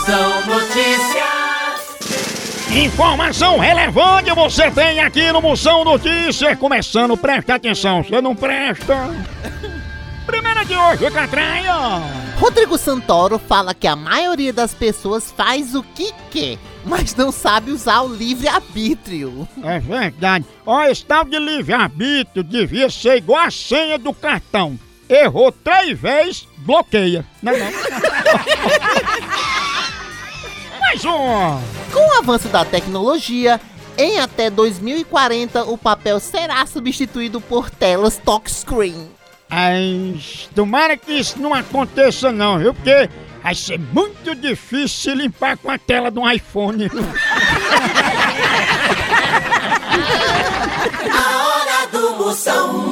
Moção Notícias. Informação relevante você tem aqui no Moção Notícias. Começando, presta atenção, você não presta. Primeira de hoje, Catraia. Rodrigo Santoro fala que a maioria das pessoas faz o que quer, mas não sabe usar o livre-arbítrio. É verdade. Ó, esse tal de livre-arbítrio devia ser igual a senha do cartão. Errou 3 vezes, bloqueia. Não é não? Mais um. Com o avanço da tecnologia, em até 2040 o papel será substituído por telas touchscreen. Ai, tomara que isso não aconteça não, viu? Porque vai ser muito difícil se limpar com a tela de um iPhone. A hora do Moção.